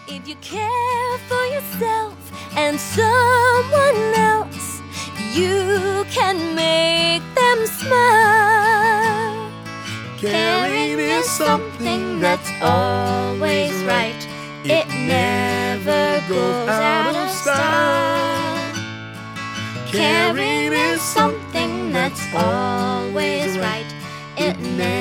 If you care for yourself and someone else, you can make them smile. Caring is something that's always right. It never goes out of style. Caring is something that's always right. It never